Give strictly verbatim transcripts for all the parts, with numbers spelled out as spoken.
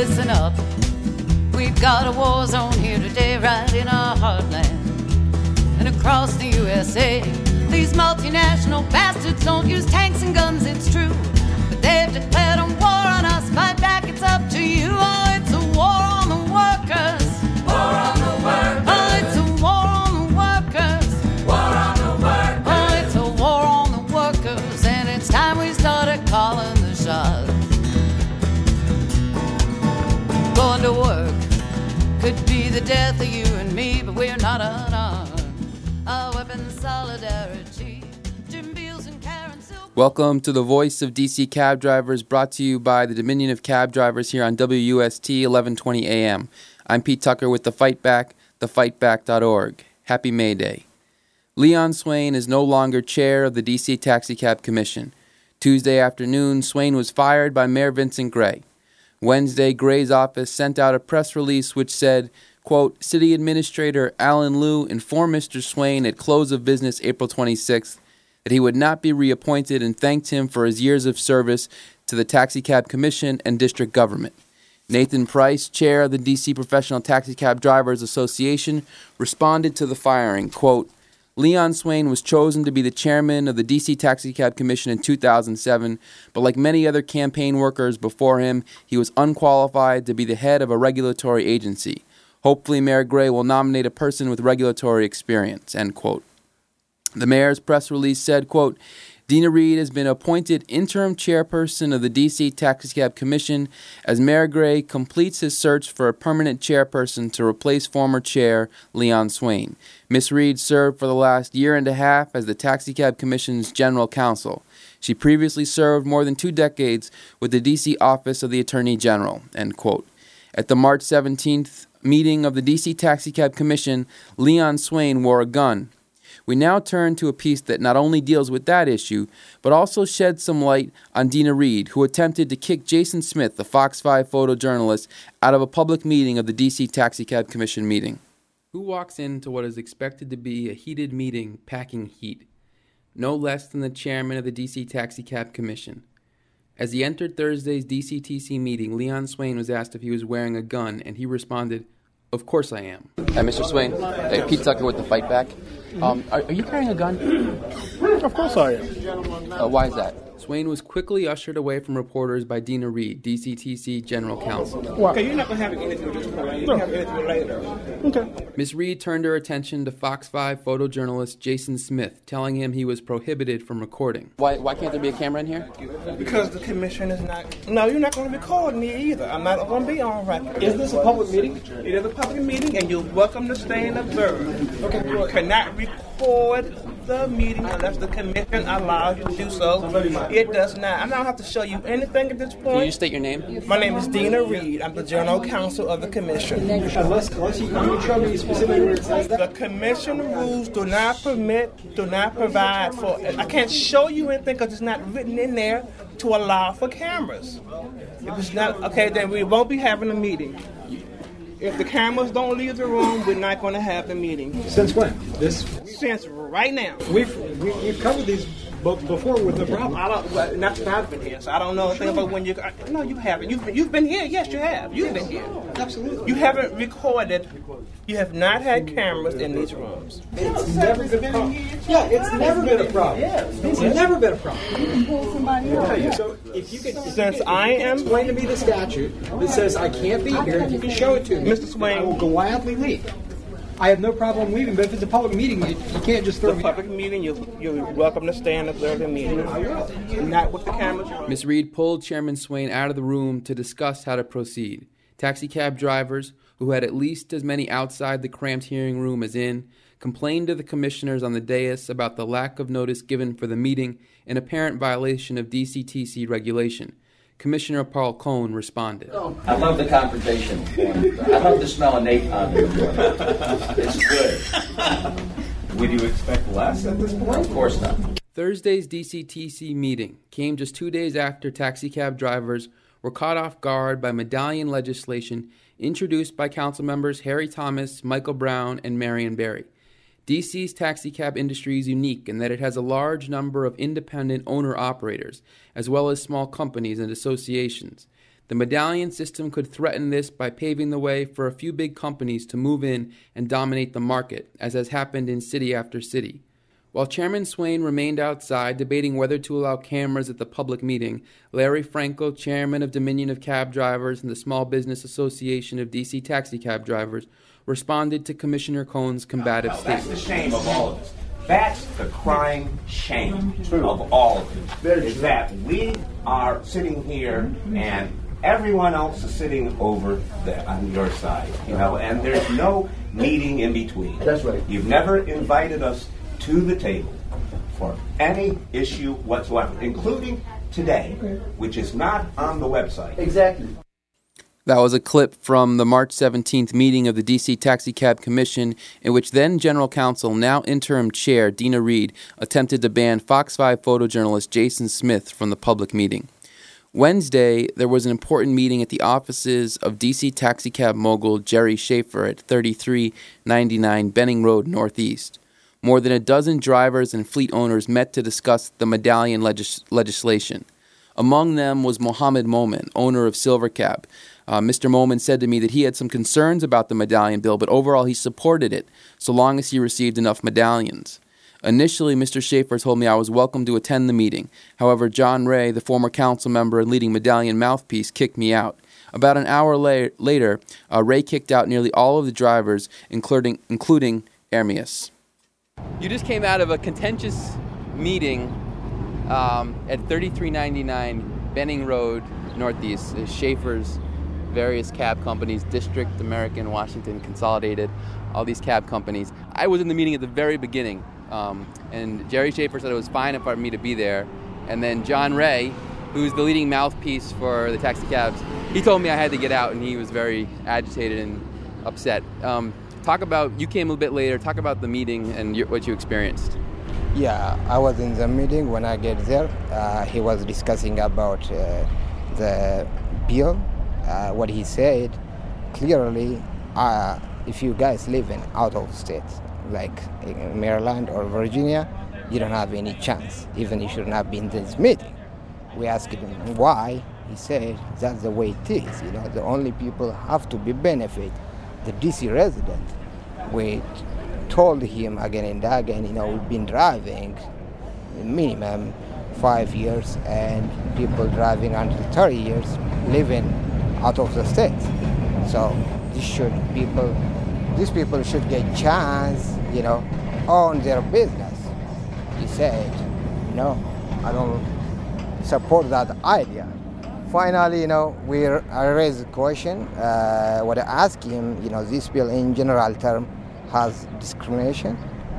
listen up. We've got a war zone here today, right in our heartland. And across the U S A, these multinational bastards don't use tanks and guns, it's true. But they've declared a war on us, fight back, it's up to you. Oh, it's a war on the workers. War on the workers. Oh, it's a war on the workers. War on the workers. Oh, it's a war on the workers. And it's time we started calling the shots. Going to work could be the death of you and me, but we're not unarmed. Our weapons, solidarity. Jim Beals and Karen Silk. Welcome to the Voice of D C Cab Drivers, brought to you by the Dominion of Cab Drivers here on W U S T eleven twenty A M. I'm Pete Tucker with The Fight Back, the fight back dot org. Happy May Day. Leon Swain is no longer chair of the D C Taxicab Commission. Tuesday afternoon, Swain was fired by Mayor Vincent Gray. Wednesday, Gray's office sent out a press release which said, quote, City Administrator Alan Liu informed Mister Swain at close of business April twenty-sixth that he would not be reappointed and thanked him for his years of service to the Taxicab Commission and district government. Nathan Price, chair of the D C Professional Taxicab Drivers Association, responded to the firing, quote, Leon Swain was chosen to be the chairman of the D C Taxicab Commission in two thousand seven, but like many other campaign workers before him, he was unqualified to be the head of a regulatory agency. Hopefully, Mayor Gray will nominate a person with regulatory experience, end quote. The mayor's press release said, quote, Dina Reed has been appointed interim chairperson of the D C Taxicab Commission as Mayor Gray completes his search for a permanent chairperson to replace former chair Leon Swain. Miz Reed served for the last year and a half as the Taxicab Commission's general counsel. She previously served more than two decades with the D C Office of the Attorney General, end quote. At the March seventeenth meeting of the D C Taxicab Commission, Leon Swain wore a gun. We now turn to a piece that not only deals with that issue, but also sheds some light on Dina Reed, who attempted to kick Jason Smith, the Fox five photojournalist, out of a public meeting of the D C Taxicab Commission meeting. Who walks into what is expected to be a heated meeting packing heat? No less than the chairman of the D C Taxicab Commission. As he entered Thursday's D C T C meeting, Leon Swain was asked if he was wearing a gun, and he responded, Of course I am. Hi, Mister Swain. Hey, Pete Tucker with The Fight Back. Um, are, are you carrying a gun? Of course I am. Uh, why is that? Swain was quickly ushered away from reporters by Dina Reed, D C T C General Counsel. Why? Okay, you're not going to have anything with this point. You're going to have anything later. Okay. Miz Reed turned her attention to Fox five photojournalist Jason Smith, telling him he was prohibited from recording. Why Why can't there be a camera in here? Because the commission is not... No, you're not going to record me either. I'm not going to be on record. Is this a public meeting? It is a public meeting, and you're welcome to stay and observe. Okay. You cannot record the meeting unless the commission allows you to do so. It does not. I don't have to show you anything at this Can point. you state your name? My name is Dina Reed. I'm the general counsel of the commission. Unless, unless you, you show me specifically where it says that. The commission rules do not permit, do not provide for, I can't show you anything because it's not written in there to allow for cameras. If it's not, okay, then we won't be having a meeting. If the cameras don't leave the room, we're not going to have the meeting. Since when? This. Since right now. We've we, we've covered these b- before with the problem. I don't, well, not that I've been here, so I don't know anything about when you. No, you haven't. You've been, you've been here. Yes, you have. You've been here. Absolutely. You haven't recorded. You have not had cameras in these rooms. It's never been a problem. Yeah, it's never been a problem. It's never been a problem. So if you can, Since I am, explain to me the statute that says I can't be here, if you can show it to me, Mister Swain, I will gladly leave. I have no problem leaving, but if it's a public meeting, you, you can't just throw the me public out. meeting, you, you're welcome to stay and observe the meeting. Not with the cameras. Miz Reed pulled Chairman Swain out of the room to discuss how to proceed. Taxicab drivers, who had at least as many outside the cramped hearing room as in, complained to the commissioners on the dais about the lack of notice given for the meeting, an apparent violation of D C T C regulation. Commissioner Paul Cohn responded. I love the confrontation. I love the smell of napalm. It's good. Would you expect less at this point? Of course not. Thursday's D C T C meeting came just two days after taxicab drivers were caught off guard by medallion legislation introduced by council members Harry Thomas, Michael Brown, and Marion Barry. D C's taxicab industry is unique in that it has a large number of independent owner-operators, as well as small companies and associations. The medallion system could threaten this by paving the way for a few big companies to move in and dominate the market, as has happened in city after city. While Chairman Swain remained outside debating whether to allow cameras at the public meeting, Larry Franco, chairman of Dominion of Cab Drivers and the Small Business Association of D C Taxi Cab Drivers, responded to Commissioner Cohn's combative no, statement. That's the shame of all of us. That's the crying shame of all of it, is that we are sitting here and everyone else is sitting over there on your side, you know, and there's no meeting in between. That's right. You've never invited us to the table for any issue whatsoever, including today, which is not on the website. Exactly. That was a clip from the March seventeenth meeting of the D C Taxicab Commission, in which then General Counsel, now Interim Chair Dina Reed, attempted to ban Fox five photojournalist Jason Smith from the public meeting. Wednesday, there was an important meeting at the offices of D C Taxicab mogul Jerry Schaefer at thirty-three ninety-nine Benning Road Northeast. More than a dozen drivers and fleet owners met to discuss the medallion legis- legislation. Among them was Mohammed Momin, owner of Silvercab. Uh, Mister Momin said to me that he had some concerns about the medallion bill, but overall he supported it, so long as he received enough medallions. Initially, Mister Schaefer told me I was welcome to attend the meeting. However, John Ray, the former council member and leading medallion mouthpiece, kicked me out. About an hour la- later, uh, Ray kicked out nearly all of the drivers, including, including Ermias. You just came out of a contentious meeting um, at thirty-three ninety-nine Benning Road Northeast, uh, Schaefer's various cab companies, District, American, Washington, Consolidated, all these cab companies. I was in the meeting at the very beginning, um, and Jerry Schaefer said it was fine for me to be there. And then John Ray, who's the leading mouthpiece for the taxi cabs, he told me I had to get out, and he was very agitated and upset. Um, talk about, you came a bit later, talk about the meeting and your, what you experienced. Yeah, I was in the meeting. When I get there, uh, he was discussing about uh, the bill. Uh, what he said, clearly, uh, if you guys live in out of state, like in Maryland or Virginia, you don't have any chance, even you should not be in this meeting. We asked him why. He said that's the way it is. You know, the only people have to be benefit, the D C resident. We told him again and again, you know, we've been driving minimum five years and people driving until thirty years living out of the state. So this should people, these people should get chance, you know, own their business. He said, no, I don't support that idea. Finally, you know, we I raised a question. Uh, what I asked him, you know, this bill in general term has discrimination,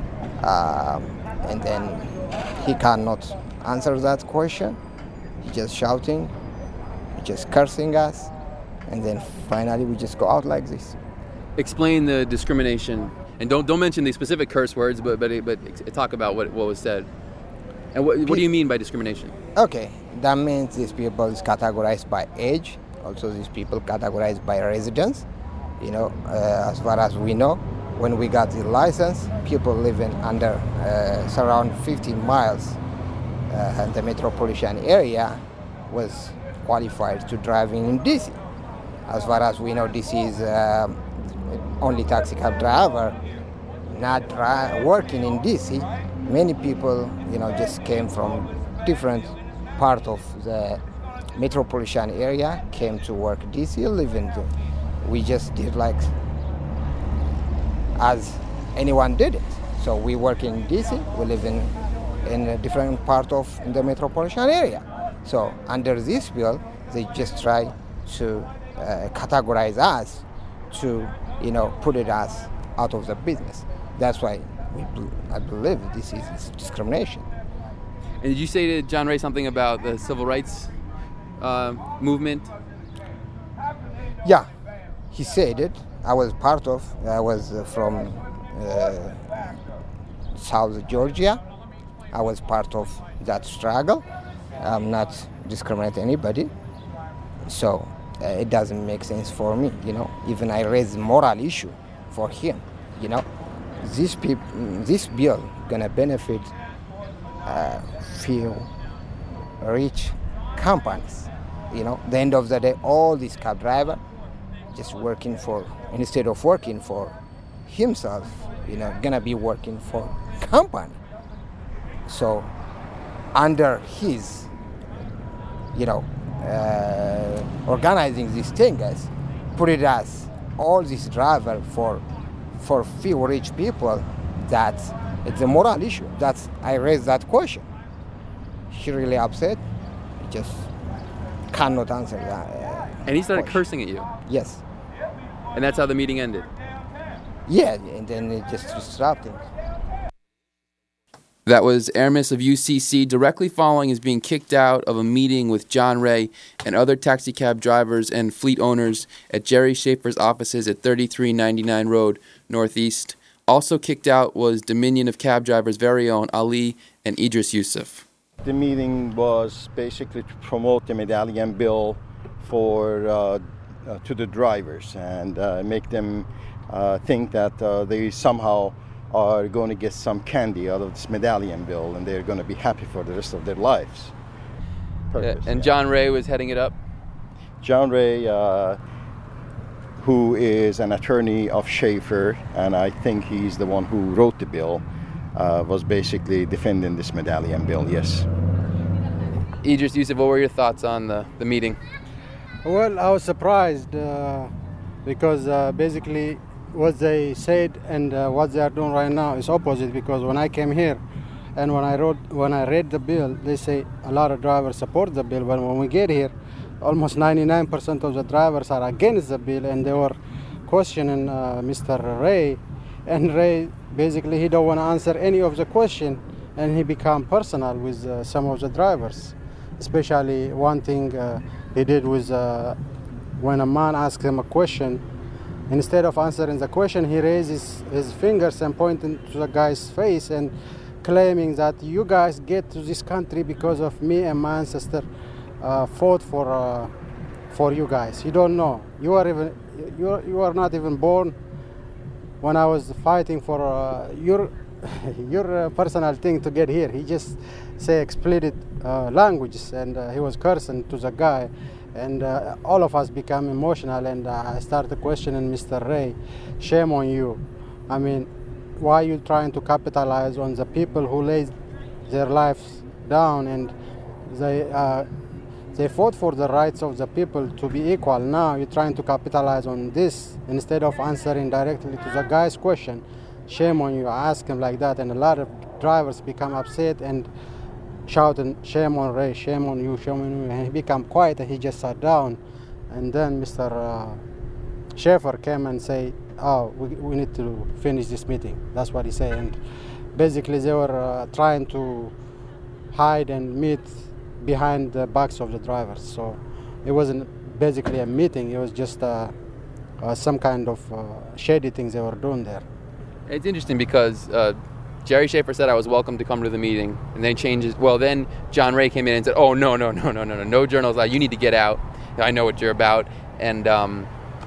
um, and then he cannot answer that question. He just shouting, he just cursing us, and then finally we just go out like this. Explain the discrimination, and don't don't mention the specific curse words, but but but talk about what what was said. And what what do you mean by discrimination? Okay, that means these people is categorized by age. Also, these people categorized by residence. You know, uh, as far as we know, when we got the license, people living under uh, surround fifty miles uh, in the metropolitan area was qualified to driving in D C. As far as we know, D C is uh, only taxi cab driver not dri- working in D C. Many people, you know, just came from different part of the metropolitan area, came to work in D C, living there. We just did like as anyone did it. So we work in D C, we live in, in a different part of the metropolitan area. So under this bill, they just try to uh, categorize us to, you know, put it as out of the business. That's why we, I believe this is discrimination. And did you say to John Ray something about the civil rights uh, movement? Yeah, he said it. I was part of, I was from uh, South Georgia. I was part of that struggle. I'm not discriminating anybody. So uh, it doesn't make sense for me, you know. Even I raise moral issue for him, you know. This peop- this bill gonna benefit uh, few rich companies. you know, the end of the day, all these cab drivers just working for, instead of working for himself, you know, gonna be working for company. So under his, you know, uh, organizing this thing, guys, put it as all these driver for for few rich people, that it's a moral issue. That's I raised that question. He really upset. He just cannot answer that. Uh, and he started question. cursing at you. Yes. And that's how the meeting ended. Yeah, and then it just disrupted. That was Aramis of U C C directly following his being kicked out of a meeting with John Ray and other taxi cab drivers and fleet owners at Jerry Schaefer's offices at thirty-three ninety-nine Road Northeast. Also kicked out was Dominion of Cab Drivers' very own Ali and Idris Yusuf. The meeting was basically to promote the medallion bill for uh, uh, to the drivers and uh, make them uh, think that uh, they somehow are going to get some candy out of this medallion bill, and they're going to be happy for the rest of their lives. Purpose, yeah, and yeah. John Ray was heading it up? John Ray, uh, who is an attorney of Schaefer, and I think he's the one who wrote the bill, uh, was basically defending this medallion bill, yes. Idris Yusuf, what were your thoughts on the, the meeting? Well, I was surprised uh, because uh, basically what they said and uh, what they are doing right now is opposite, because when I came here and when I wrote, when I read the bill, they say a lot of drivers support the bill, but when we get here, almost ninety-nine percent of the drivers are against the bill, and they were questioning uh, Mister Ray, and Ray basically he don't want to answer any of the question, and he become personal with uh, some of the drivers, especially one thing uh, he did was uh, when a man asked him a question. Instead of answering the question, he raises his fingers and pointing to the guy's face and claiming that you guys get to this country because of me and my ancestor uh, fought for uh, for you guys. You don't know. You are even you are, you are not even born when I was fighting for uh, your your uh, personal thing to get here. He just say explicit uh, languages, and uh, he was cursing to the guy. And uh, all of us become emotional, and uh, I started questioning Mister Ray. Shame on you. I mean, why are you trying to capitalize on the people who laid their lives down, and they uh, they fought for the rights of the people to be equal? Now you're trying to capitalize on this instead of answering directly to the guy's question. Shame on you. I asked him like that, and a lot of drivers become upset and shouting, shame on Ray, shame on you, shame on you. And he became quiet, and he just sat down. And then Mister Uh, Schaefer came and said, oh, we, we need to finish this meeting. That's what he said. And basically they were uh, trying to hide and meet behind the backs of the drivers. So it wasn't basically a meeting, it was just uh, uh, some kind of uh, shady things they were doing there. It's interesting because uh, Jerry Schaefer said I was welcome to come to the meeting, and then he changes. Well, then John Ray came in and said, "Oh no, no, no, no, no, no, no journalists allowed. You need to get out. I know what you're about." And um,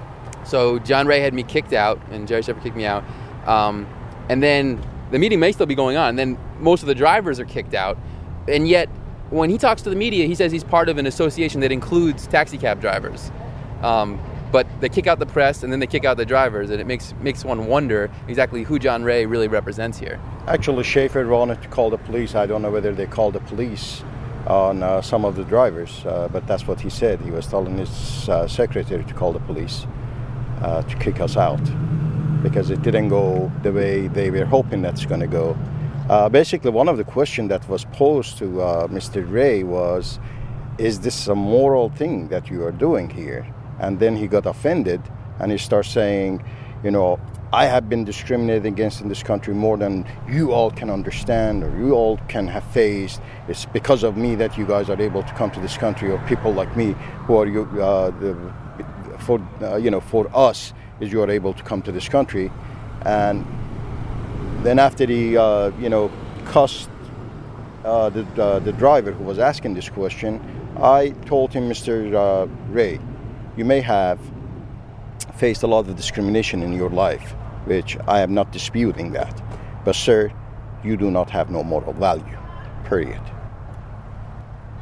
so John Ray had me kicked out, and Jerry Schaefer kicked me out. Um, and then the meeting may still be going on. And then most of the drivers are kicked out, and yet when he talks to the media, he says he's part of an association that includes taxi cab drivers. Um, But they kick out the press, and then they kick out the drivers, and it makes makes one wonder exactly who John Ray really represents here. Actually, Schaefer wanted to call the police. I don't know whether they called the police on uh, some of the drivers, uh, but that's what he said. He was telling his uh, secretary to call the police uh, to kick us out because it didn't go the way they were hoping that's going to go. Uh, basically, one of the questions that was posed to uh, Mister Ray was, is this a moral thing that you are doing here? And then he got offended, and he starts saying, you know, I have been discriminated against in this country more than you all can understand or you all can have faced. It's because of me that you guys are able to come to this country, or people like me who are you, uh, the, for uh, you know, for us is you are able to come to this country. And then after he, uh, you know, cussed uh, the uh, the driver who was asking this question, I told him, Mister Uh, Ray, you may have faced a lot of discrimination in your life, which I am not disputing that. But sir, you do not have no moral value, period.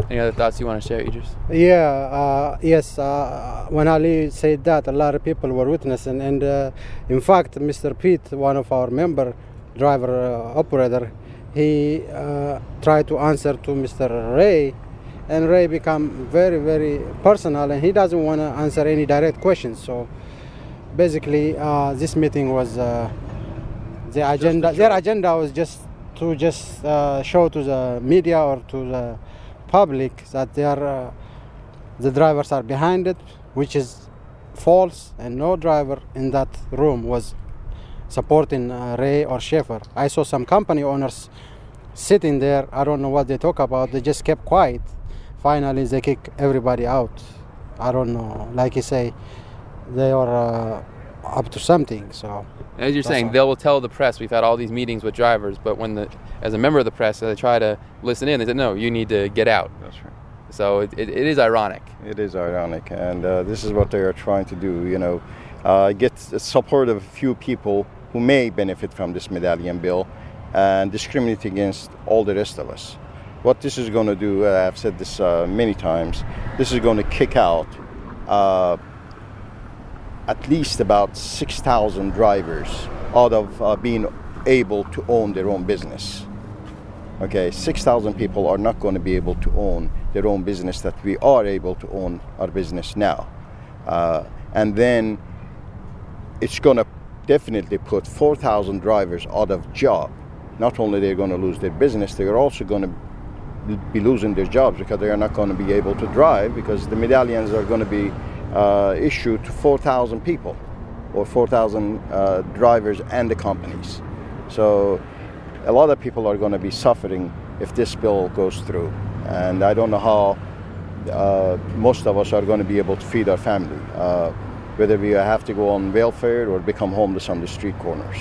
Any other thoughts you want to share, Idris? Yeah, uh, yes. Uh, when Ali said that, a lot of people were witnessing, and uh, in fact, Mister Pete, one of our member driver uh, operator, he uh, tried to answer to Mister Ray, and Ray become very, very personal, and he doesn't want to answer any direct questions. So basically, uh, this meeting was uh, the agenda. Their agenda was just to just uh, show to the media or to the public that they are, uh, the drivers are behind it, which is false, and no driver in that room was supporting uh, Ray or Schaefer. I saw some company owners sitting there. I don't know what they talk about. They just kept quiet. Finally, they kick everybody out. I don't know. Like you say, they are uh, up to something. So, as you're saying, they will tell the press we've had all these meetings with drivers, but when the as a member of the press, they try to listen in. They said, "No, you need to get out." That's right. So it, it, it is ironic. It is ironic, and uh, this is what they are trying to do. You know, uh, get the support of a few people who may benefit from this medallion bill, and discriminate against all the rest of us. What this is going to do, uh, I've said this uh, many times. This is going to kick out uh, at least about six thousand drivers out of uh, being able to own their own business. Okay, six thousand people are not going to be able to own their own business that we are able to own our business now. Uh, and then it's going to definitely put four thousand drivers out of job. Not only they're going to lose their business, they're also going to be losing their jobs because they are not going to be able to drive, because the medallions are going to be uh, issued to four thousand people or four thousand uh, drivers and the companies. So a lot of people are going to be suffering if this bill goes through. And I don't know how uh, most of us are going to be able to feed our family, uh, whether we have to go on welfare or become homeless on the street corners.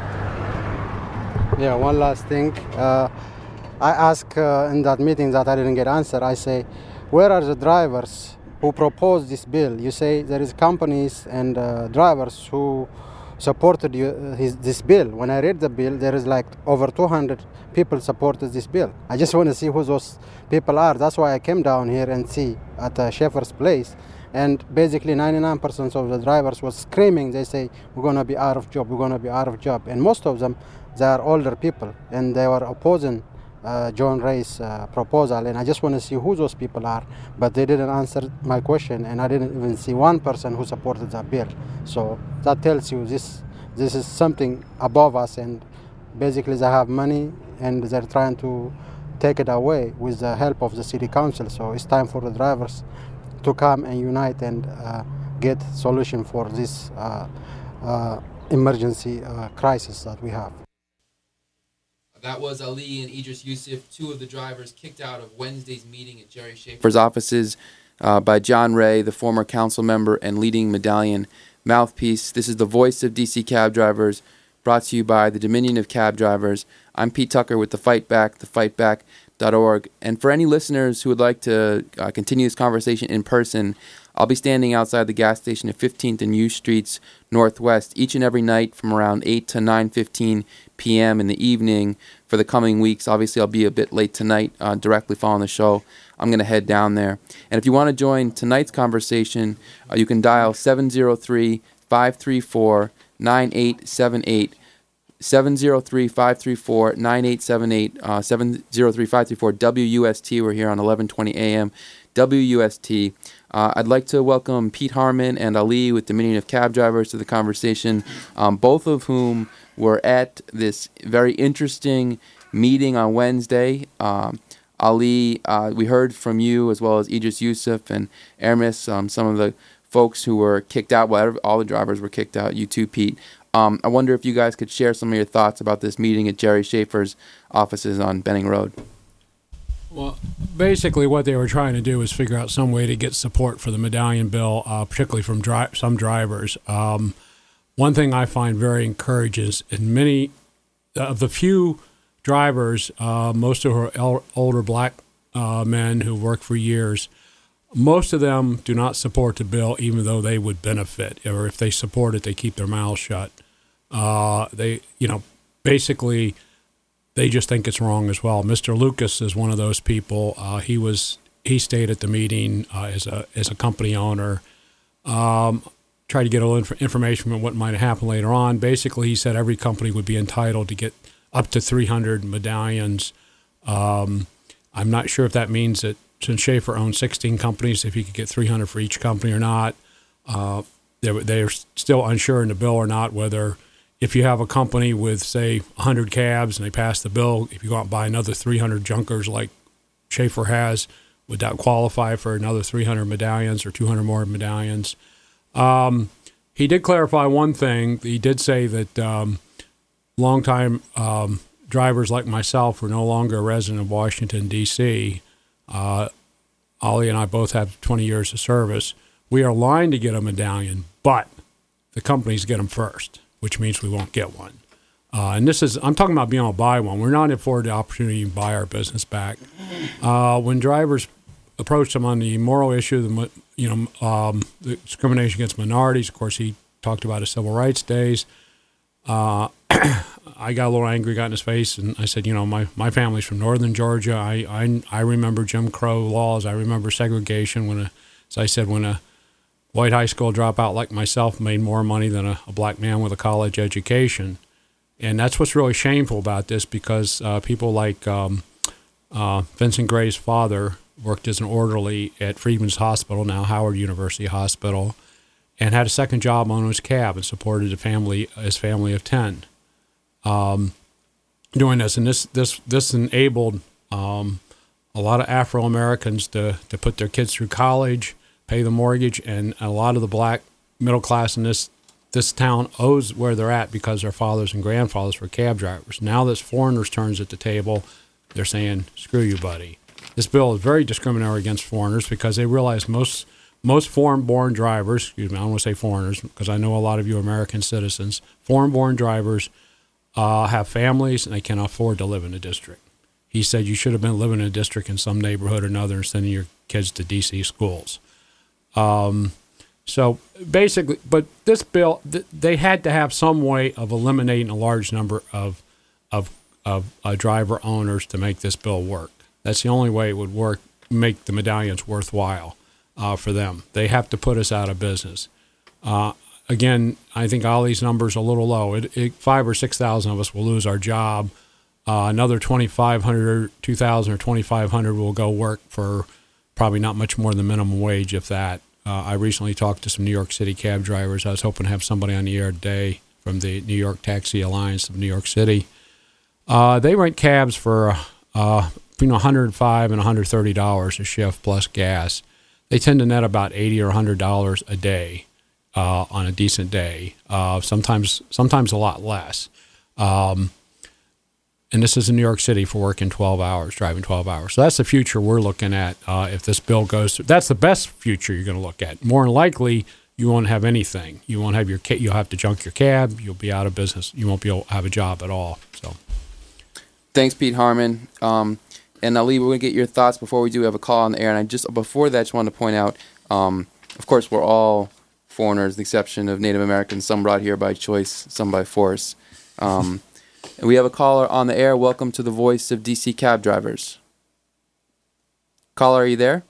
Yeah, one last thing. Uh, I asked uh, in that meeting that I didn't get answer. I say, where are the drivers who proposed this bill? You say there is companies and uh, drivers who supported you, uh, his, this bill. When I read the bill, there is like over two hundred people supported this bill. I just want to see who those people are. That's why I came down here and see at uh, Schaefer's place. And basically ninety-nine percent of the drivers was screaming. They say, we're going to be out of job, we're going to be out of job. And most of them, they are older people, and they were opposing uh, John Ray's uh, proposal. And I just want to see who those people are. But they didn't answer my question, and I didn't even see one person who supported that bill. So that tells you this this is something above us, and basically they have money and they're trying to take it away with the help of the city council. So it's time for the drivers to come and unite and uh, get solution for this uh, uh, emergency uh, crisis that we have. That was Ali and Idris Yusuf, two of the drivers kicked out of Wednesday's meeting at Jerry Schaefer's offices uh, by John Ray, the former council member and leading medallion mouthpiece. This is the voice of D C cab drivers, brought to you by the Dominion of Cab Drivers. I'm Pete Tucker with The Fight Back, the fight back dot org. And for any listeners who would like to uh, continue this conversation in person, I'll be standing outside the gas station at fifteenth and U Streets Northwest each and every night from around eight to nine fifteen p.m. in the evening for the coming weeks. Obviously, I'll be a bit late tonight, uh, directly following the show. I'm going to head down there. And if you want to join tonight's conversation, uh, you can dial seven oh three, five three four, nine eight seven eight. seven oh three, five three four, nine eight seven eight, uh, seven oh three, five three four, W U S T. We're here on eleven twenty a.m. W U S T. Uh, I'd like to welcome Pete Harmon and Ali with Dominion of Cab Drivers to the conversation, um, both of whom were at this very interesting meeting on Wednesday. Um, Ali, uh, we heard from you as well as Idris Yusuf and Ermis, um, some of the folks who were kicked out. Well, all the drivers were kicked out. You too, Pete. Um, I wonder if you guys could share some of your thoughts about this meeting at Jerry Schaefer's offices on Benning Road. Well, basically what they were trying to do is figure out some way to get support for the medallion bill, uh, particularly from dri- some drivers. Um, one thing I find very encouraging is in many of the few drivers, uh, most of who are el- older black uh, men who worked for years, most of them do not support the bill, even though they would benefit. Or if they support it, they keep their mouths shut. Uh, they, you know, basically, they just think it's wrong as well. Mister Lucas is one of those people. Uh, he was he stayed at the meeting uh, as a as a company owner. Um, tried to get a little inf- information on what might happen later on. Basically, he said every company would be entitled to get up to three hundred medallions. Um, I'm not sure if that means that since Schaefer owns sixteen companies, if he could get three hundred for each company or not. Uh, they they're still unsure in the bill or not whether if you have a company with, say, one hundred cabs and they pass the bill, if you go out and buy another three hundred junkers like Schaefer has, would that qualify for another three hundred medallions or two hundred more medallions? Um, he did clarify one thing. He did say that um, longtime um, drivers like myself were no longer a resident of Washington, D C Uh, Ollie and I both have twenty years of service. We are aligned to get a medallion, but the companies get them first, which means we won't get one. Uh, and this is, I'm talking about being able to buy one. We're not afforded the opportunity to buy our business back. Uh, when drivers approached him on the moral issue, the you know um, the discrimination against minorities, of course, he talked about his civil rights days. Uh, I got a little angry, got in his face, and I said, you know, my, my family's from northern Georgia. I, I, I remember Jim Crow laws. I remember segregation. When, a, as I said, when a white high school dropout like myself made more money than a, a black man with a college education. And that's what's really shameful about this, because uh, people like um, uh, Vincent Gray's father worked as an orderly at Freedman's Hospital, now Howard University Hospital, and had a second job on his cab and supported a family, his family of ten. Um, doing this, and this this this enabled um, a lot of Afro Americans to to put their kids through college, pay the mortgage, and a lot of the black middle class in this this town owes where they're at because their fathers and grandfathers were cab drivers. Now this foreigners turns at the table, they're saying, "Screw you, buddy." This bill is very discriminatory against foreigners because they realize most most foreign-born drivers, excuse me, I don't want to say foreigners because I know a lot of you American citizens, foreign-born drivers uh, have families and they cannot afford to live in a district. He said you should have been living in a district in some neighborhood or another and sending your kids to D C schools. Um, so basically, but this bill, th- they had to have some way of eliminating a large number of of of uh, driver owners to make this bill work. That's the only way it would work, make the medallions worthwhile uh, for them. They have to put us out of business. Uh, again, I think Ollie's number's a little low. It, it, five or six thousand of us will lose our job. Uh, another twenty-five hundred, two thousand, or twenty-five hundred will go work for probably not much more than minimum wage, if that. Uh, I recently talked to some New York City cab drivers. I was hoping to have somebody on the air today from the New York Taxi Alliance of New York City. Uh, they rent cabs for uh, between one hundred five dollars and one hundred thirty dollars a shift plus gas. They tend to net about eighty dollars or one hundred dollars a day uh, on a decent day. Uh, sometimes, sometimes a lot less. Um, and this is in New York City for working twelve hours, driving twelve hours. So that's the future we're looking at uh, if this bill goes through. That's the best future you're going to look at. More than likely, you won't have anything. You won't have your ca- you'll have to junk your cab. You'll be out of business. You won't be able to have a job at all. So, thanks, Pete Harmon. Um, and Ali, we're going to get your thoughts before we do have a call on the air. And I just before that, I just wanted to point out, um, of course, we're all foreigners, with the exception of Native Americans. Some brought here by choice, some by force. Um, and we have a caller on the air. Welcome to the Voice of D C Cab Drivers. Caller, are you there?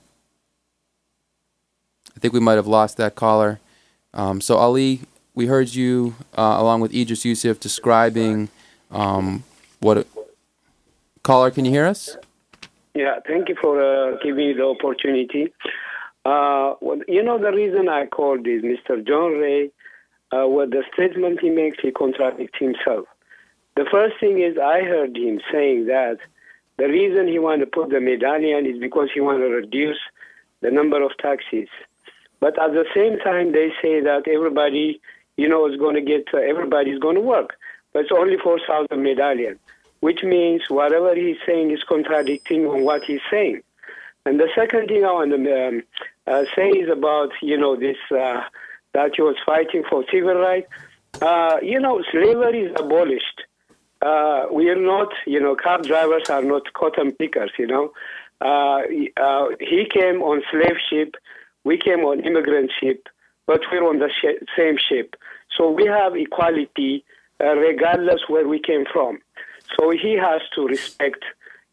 I think we might have lost that caller. Um, so, Ali, we heard you, uh, along with Idris Yusuf, describing um, what... A, caller, can you hear us? Yeah, thank you for uh, giving me the opportunity. Uh, well, you know, the reason I called is Mister John Ray, uh, what the statement he makes, he contradicts himself. The first thing is I heard him saying that the reason he wanted to put the medallion is because he wanted to reduce the number of taxis. But at the same time, they say that everybody, you know, is going to get, uh, everybody's going to work. But it's only four thousand medallion, which means whatever he's saying is contradicting on what he's saying. And the second thing I want to um, uh, say is about, you know, this, uh, that he was fighting for civil rights. Uh, you know, slavery is abolished. Uh, we are not, you know, car drivers are not cotton pickers, you know. Uh, uh, he came on slave ship, we came on immigrant ship, but we're on the sh- same ship. So we have equality uh, regardless where we came from. So he has to respect,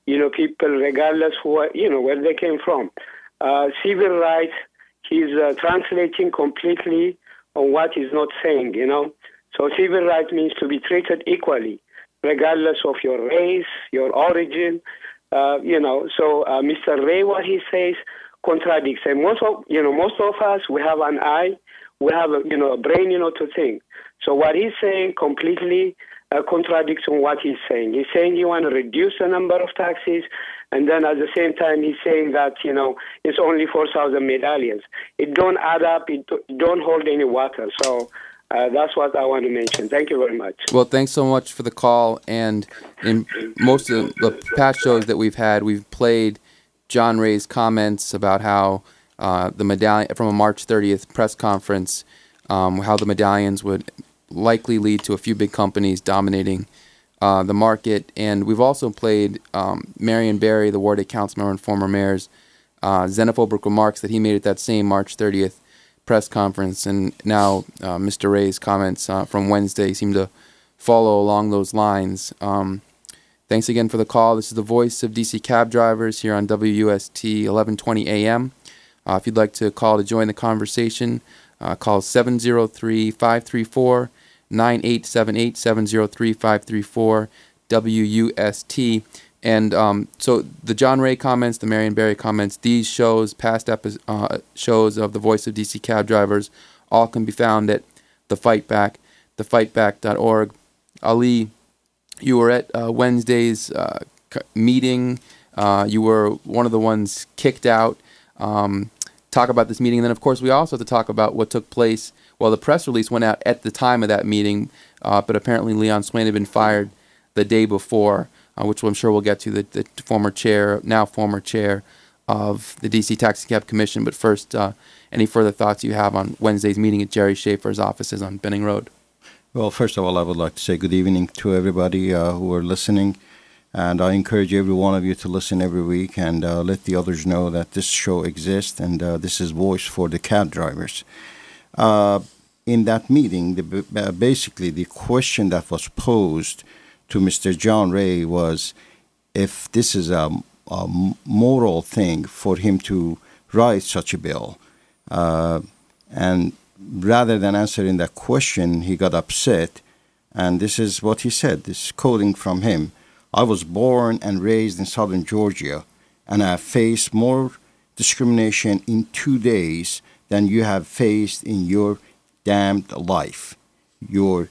you know, people, regardless who, you know, where they came from. Uh, civil rights, he's uh, translating completely on what he's not saying, you know. So civil rights means to be treated equally, regardless of your race, your origin, uh, you know. So uh, Mister Ray, what he says contradicts. And most of, you know, most of us, we have an eye, we have, a, you know, a brain, you know, to think. So what he's saying completely uh, contradicts on what he's saying. He's saying he want to reduce the number of taxis, and then at the same time he's saying that, you know, it's only four thousand medallions. It don't add up. It don't hold any water. So uh, that's what I want to mention. Thank you very much. Well, thanks so much for the call. And in most of the past shows that we've had, we've played John Ray's comments about how uh, the medallion from a March thirtieth press conference, um, how the medallions would likely lead to a few big companies dominating uh, the market. And we've also played um, Marion Barry, the Ward eight councilmember and former mayor's uh, xenophobic remarks that he made at that same March thirtieth press conference. And now uh, Mister Ray's comments uh, from Wednesday seem to follow along those lines. Um, thanks again for the call. This is the voice of D C cab drivers here on W U S T eleven twenty A M. Uh, if you'd like to call to join the conversation, uh, call seven oh three, five three four, nine eight seven eight, seven oh three, five three four, W U S T. And um, so the John Ray comments, the Marion Barry comments, these shows, past epi- uh, shows of the voice of D C cab drivers, all can be found at The Fight Back, the fight back dot org. Ali, you were at uh, Wednesday's uh, meeting. Uh, you were one of the ones kicked out. Um, talk about this meeting. And then, of course, we also have to talk about what took place. Well, the press release went out at the time of that meeting, uh, but apparently Leon Swain had been fired the day before, uh, which I'm sure we'll get to, the, the former chair, now former chair of the D C Taxi Cab Commission. But first, uh, any further thoughts you have on Wednesday's meeting at Jerry Schaefer's offices on Benning Road? Well, first of all, I would like to say good evening to everybody uh, who are listening. And I encourage every one of you to listen every week and uh, let the others know that this show exists and uh, this is Voice for the Cab Drivers. Uh, in that meeting, the, uh, basically the question that was posed to Mister John Ray was if this is a, a moral thing for him to write such a bill. Uh, and rather than answering that question, he got upset. And this is what he said, this quoting from him. I was born and raised in southern Georgia, and I have faced more discrimination in two days than you have faced in your damned life. Your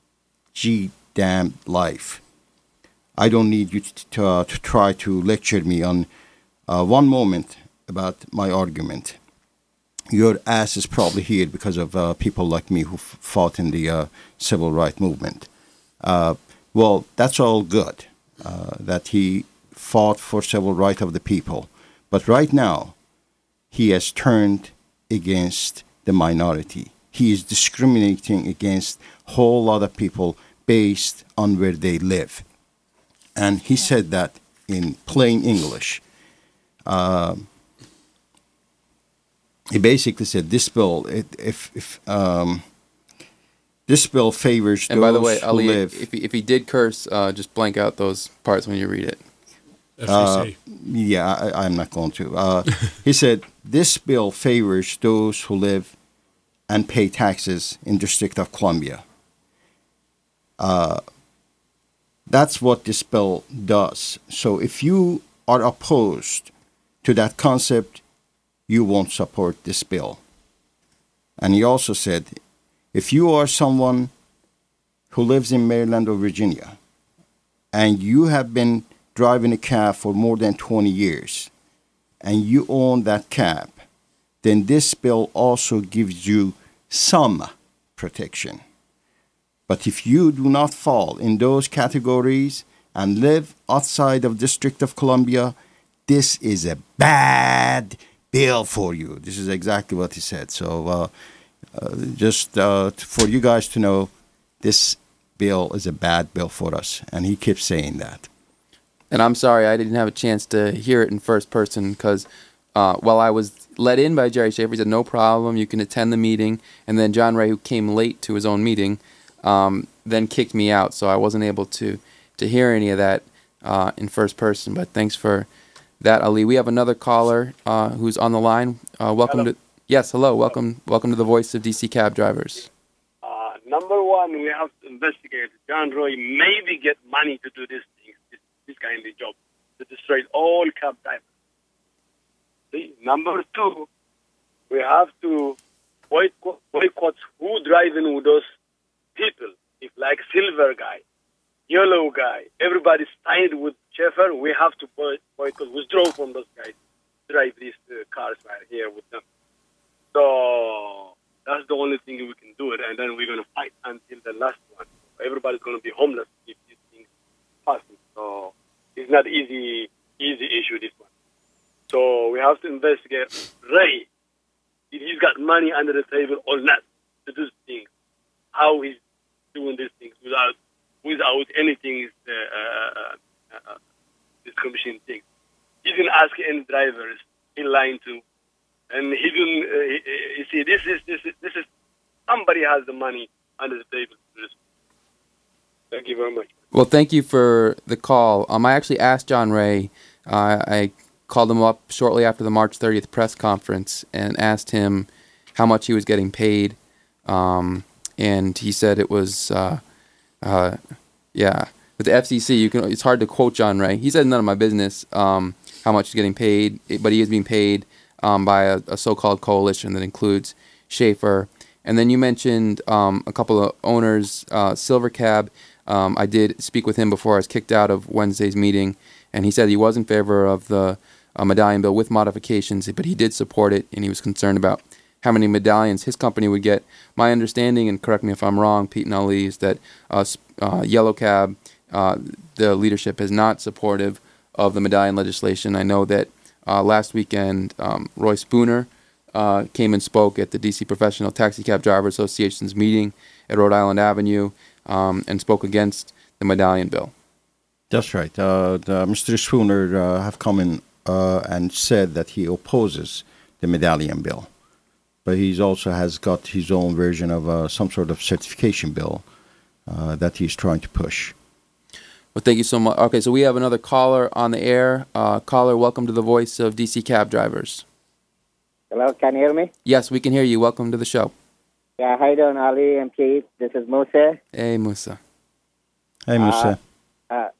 G-damned life. I don't need you to, to, uh, to try to lecture me on uh, one moment about my argument. Your ass is probably here because of uh, people like me who f- fought in the uh, civil rights movement. Uh, well, that's all good. Uh, that he fought for civil rights of the people. But right now, he has turned against the minority. He is discriminating against a whole lot of people based on where they live. And he said that in plain English. Uh, he basically said this bill, it, if... if um, This bill favors and those by the way, Ali, who live. If he, if he did curse, uh, just blank out those parts when you read it. Uh, yeah, I, I'm not going to. Uh, he said, this bill favors those who live and pay taxes in District of Columbia. Uh, that's what this bill does. So if you are opposed to that concept, you won't support this bill. And he also said, if you are someone who lives in Maryland or Virginia and you have been driving a cab for more than twenty years and you own that cab, then this bill also gives you some protection. But if you do not fall in those categories and live outside of District of Columbia, this is a bad bill for you. This is exactly what he said. So, uh, Uh, just uh, for you guys to know, this bill is a bad bill for us, and he keeps saying that. And I'm sorry I didn't have a chance to hear it in first person because uh, while I was let in by Jerry Schaefer, he said, no problem, you can attend the meeting. And then John Ray, who came late to his own meeting, um, then kicked me out, so I wasn't able to, to hear any of that. uh, in first person. But thanks for that, Ali. We have another caller uh, who's on the line. Uh, welcome Hello. to yes, hello, welcome, welcome to the Voice of D C Cab Drivers. Uh, number one, we have to investigate. John Roy maybe get money to do this thing, this, this kind of job, to destroy all cab drivers. See? Number two, we have to boycott, boycott who driving with those people. If like silver guy, yellow guy, everybody's tied with Schaefer, we have to boy, boycott, withdraw from those guys, drive these uh, cars right here with them. So that's the only thing we can do it, and then we're going to fight until the last one. Everybody's going to be homeless if these things pass. So it's not easy, easy issue, this one. So we have to investigate Ray, if he's got money under the table or not to do things, how he's doing these things without without anything, uh, uh, uh, this commission thing. He didn't ask any drivers in line to, and he didn't. Uh, he, he, see, this is this is this is somebody has the money under the table to this. Thank you very much. Well, thank you for the call. Um, I actually asked John Ray. Uh, I called him up shortly after the March thirtieth press conference and asked him how much he was getting paid. Um, and he said it was, uh, uh, yeah, with the F C C, you can. It's hard to quote John Ray. He said none of my business um, how much he's getting paid, but he is being paid um, by a, a so-called coalition that includes Schaefer. And then you mentioned um, a couple of owners, uh, Silver Cab. Um, I did speak with him before I was kicked out of Wednesday's meeting, and he said he was in favor of the uh, medallion bill with modifications, but he did support it, and he was concerned about how many medallions his company would get. My understanding, and correct me if I'm wrong, Pete and Ali, is that uh, uh, Yellow Cab, uh, the leadership is not supportive of the medallion legislation. I know that uh, last weekend, um, Roy Spooner uh, came and spoke at the D C Professional Taxi Cab Driver Association's meeting at Rhode Island Avenue um, and spoke against the medallion bill. That's right. Uh, the, Mister Spooner uh, have come in uh, and said that he opposes the medallion bill. But he also has got his own version of uh, some sort of certification bill uh, that he's trying to push. Well, thank you so much. Okay, so we have another caller on the air. Uh, caller, welcome to the Voice of D C Cab Drivers. Hello, can you hear me? Yes, we can hear you. Welcome to the show. Yeah, how you doing, Ali and Pete? This is Musa. Hey, Musa. Hey, Musa. Uh, uh,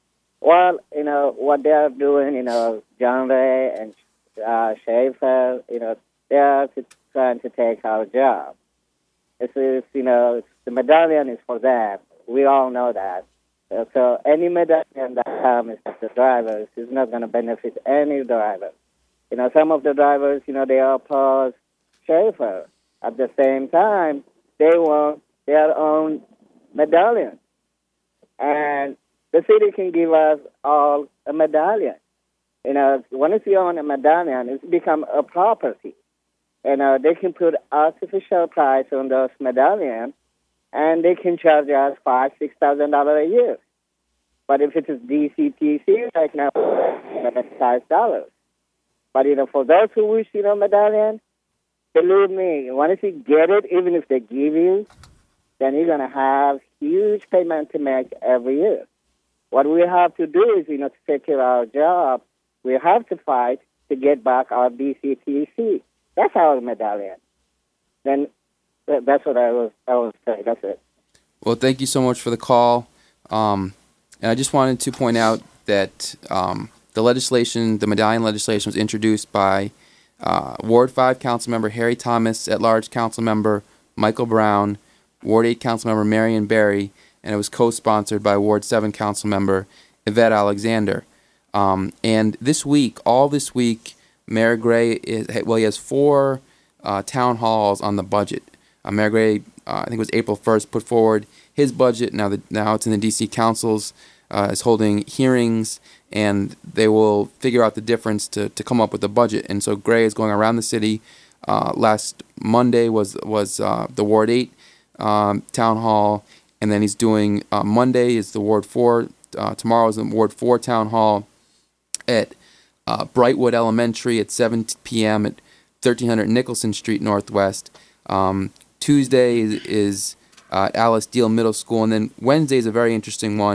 well, you know, what they are doing, you know, John Ray and uh, Schaefer, you know, they are trying to take our job. This is, you know, the medallion is for them. We all know that. So, so any medallion that comes to the drivers is not going to benefit any driver. You know, some of the drivers, you know, they oppose Schaefer. At the same time, they want their own medallion. And the city can give us all a medallion. You know, once you own a medallion, it's become a property. And uh, they can put artificial price on those medallions, and they can charge us five, six thousand dollars a year. But if it is D C T C right now, it's five dollars. But you know, for those who wish, you know, medallion, believe me, once you get it, even if they give you, then you're gonna have huge payment to make every year. What we have to do is, you know, to take care of our job, we have to fight to get back our D C T C. That's our medallion. Then that's what I was I was saying. That's it. Well, thank you so much for the call. Um, and I just wanted to point out that um, the legislation, the medallion legislation, was introduced by uh, Ward five Councilmember Harry Thomas, at-large Councilmember Michael Brown, Ward eight Councilmember Marion Berry, and it was co-sponsored by Ward seven Councilmember Yvette Alexander. Um, and this week, all this week, Mayor Gray, is, well, he has four uh, town halls on the budget. Uh, Mayor Gray, uh, I think it was April first, put forward his budget. Now, the, now it's in the D C Council's, uh, is holding hearings, and they will figure out the difference to, to come up with the budget. And so Gray is going around the city. Uh, last Monday was was uh, the Ward eight um, town hall, and then he's doing uh, Monday is the Ward four. Uh, tomorrow is the Ward four town hall at Uh, Brightwood Elementary at seven p.m. at thirteen hundred Nicholson Street Northwest. Um, Tuesday is, is uh, Alice Deal Middle School, and then Wednesday is a very interesting one.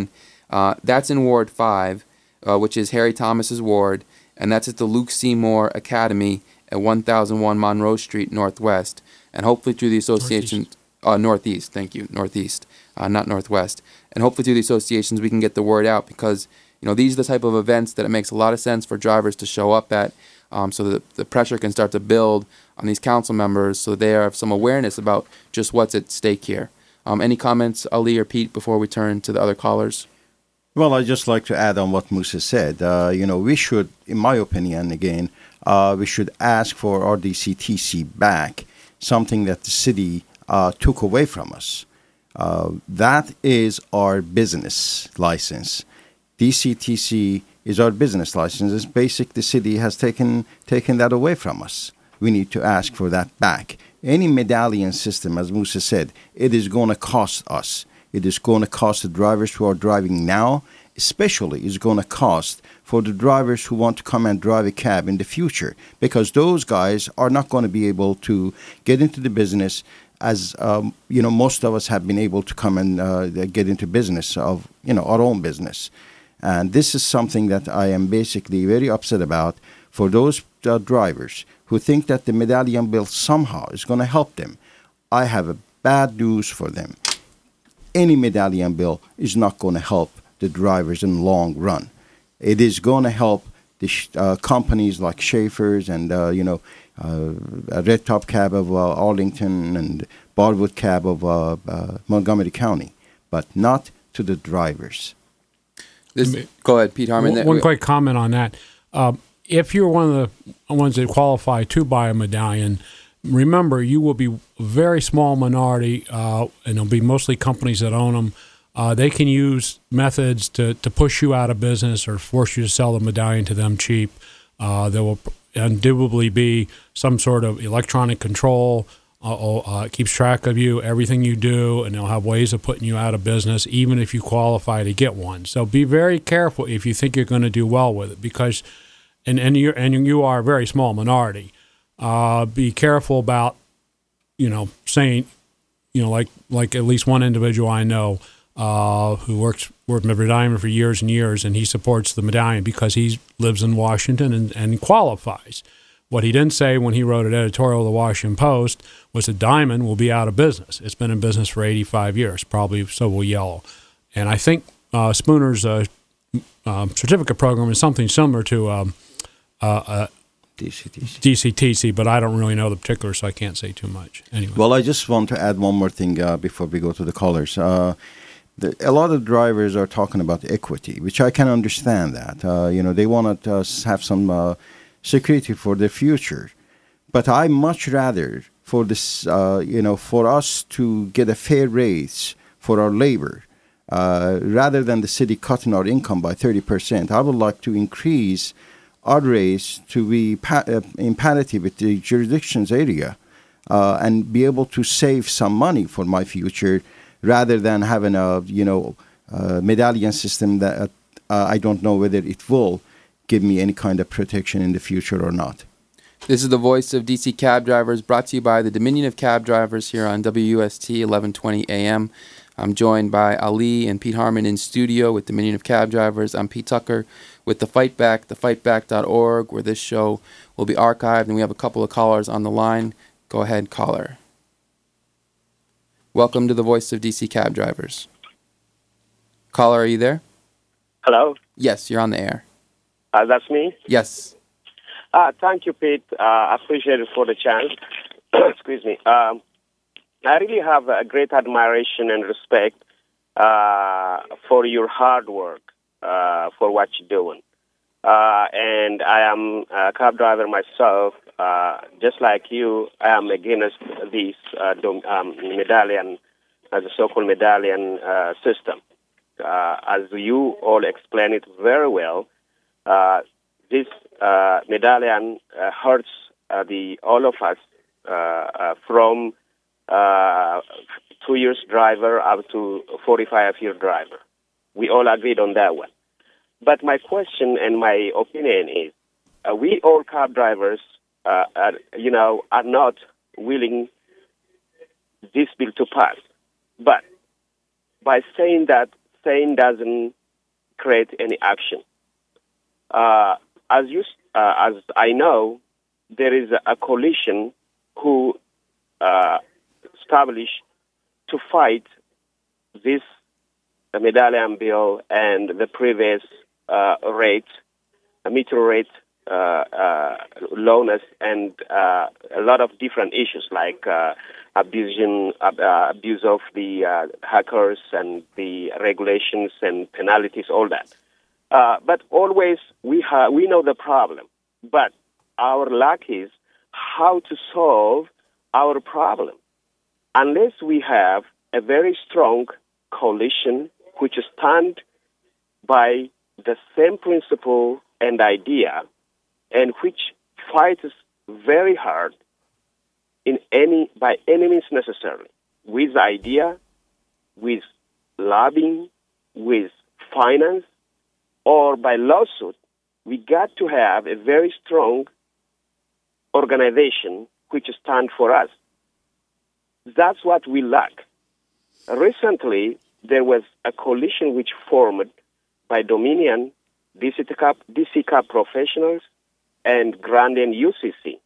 Uh, that's in Ward five, uh, which is Harry Thomas's ward, and that's at the Luke Seymour Academy at one thousand one Monroe Street Northwest. And hopefully through the association, northeast, uh, northeast thank you, northeast, uh, not northwest. And hopefully through the associations we can get the word out, because you know these are the type of events that it makes a lot of sense for drivers to show up at, um, so that the pressure can start to build on these council members, so they have some awareness about just what's at stake here. Um, any comments, Ali or Pete, before we turn to the other callers? Well, I'd just like to add on what Musa said. Uh, you know, we should, in my opinion, again, uh, we should ask for R D C T C back, something that the city uh, took away from us. Uh, that is our business license. D C T C is our business license. It's basic. The city has taken taken that away from us. We need to ask for that back. Any medallion system, as Musa said, it is going to cost us. It is going to cost the drivers who are driving now, especially it's going to cost for the drivers who want to come and drive a cab in the future, because those guys are not going to be able to get into the business as, um, you know, most of us have been able to come and uh, get into business of, you know, our own business. And this is something that I am basically very upset about for those uh, drivers who think that the medallion bill somehow is going to help them. I have a bad news for them. Any medallion bill is not going to help the drivers in the long run. It is going to help the sh- uh, companies like Schaefer's and, uh, you know, uh, Red Top Cab of uh, Arlington and Barwood Cab of uh, uh, Montgomery County, but not to the drivers. This, go ahead, Pete Harmon. One, one quick comment on that. Uh, if you're one of the ones that qualify to buy a medallion, remember you will be a very small minority, uh, and it'll be mostly companies that own them. Uh, they can use methods to, to push you out of business or force you to sell the medallion to them cheap. Uh, there will indubitably be some sort of electronic control. Uh, uh, it keeps track of you, everything you do, and they'll have ways of putting you out of business, even if you qualify to get one. So be very careful if you think you're going to do well with it, because, and and you and you are a very small minority. Uh, be careful about, you know, saying, you know, like like at least one individual I know uh, who works worked with Medallion for years and years, and he supports the medallion because he lives in Washington and, and qualifies. What he didn't say when he wrote an editorial of the Washington Post was that Diamond will be out of business. It's been in business for eighty-five years, probably so will Yellow. And I think uh, Spooner's uh, uh, certificate program is something similar to um, uh, uh, D C T C. D C T C, but I don't really know the particulars, so I can't say too much. Anyway. Well, I just want to add one more thing uh, before we go to the callers. Uh, the, a lot of drivers are talking about equity, which I can understand that. Uh, you know, they want to uh, have some uh, security for the future. But I much rather for this, uh, you know, for us to get a fair raise for our labor, uh, rather than the city cutting our income by thirty percent. I would like to increase our raise to be pa- uh, in parity with the jurisdiction's area, uh, and be able to save some money for my future, rather than having a, you know, uh, medallion system that uh, I don't know whether it will give me any kind of protection in the future or not. This is the voice of D C Cab Drivers, brought to you by the Dominion of Cab Drivers here on W U S T eleven twenty A M. I'm joined by Ali and Pete Harmon in studio with Dominion of Cab Drivers. I'm Pete Tucker with The Fight Back, the fight back dot org, where this show will be archived, and we have a couple of callers on the line. Go ahead, caller. Welcome to the voice of D C Cab Drivers. Caller, are you there? Hello? Yes, you're on the air. Uh, that's me? Yes. Uh, thank you, Pete. Uh, I appreciate it for the chance. Excuse me. Um, I really have a great admiration and respect uh, for your hard work, uh, for what you're doing. Uh, and I am a cab driver myself. Uh, just like you, I am against this uh, um, medallion, uh, the so-called medallion uh, system. Uh, as you all explain it very well, uh, this uh, medallion uh, hurts uh, the all of us uh, uh, from uh, two years driver up to forty-five year driver. We all agreed on that one. But my question and my opinion is, uh, we all cab drivers, uh, are, you know, are not willing this bill to pass. But by saying that, saying doesn't create any action. Uh, as you, uh, as I know, there is a coalition who uh, established to fight this medallion bill and the previous uh, rate, a meter rate, uh, uh, lowness, and uh, a lot of different issues like uh, abusing, uh, abuse of the uh, hackers and the regulations and penalties, all that. Uh, but always we ha- we know the problem, but our lack is how to solve our problem. Unless we have a very strong coalition which stand by the same principle and idea, and which fights very hard in any by any means necessary, with idea, with lobbying, with finance, or by lawsuit, we got to have a very strong organization which stand for us. That's what we lack. Recently, there was a coalition which formed by Dominion, D C C A P professionals, and Grand and U C C.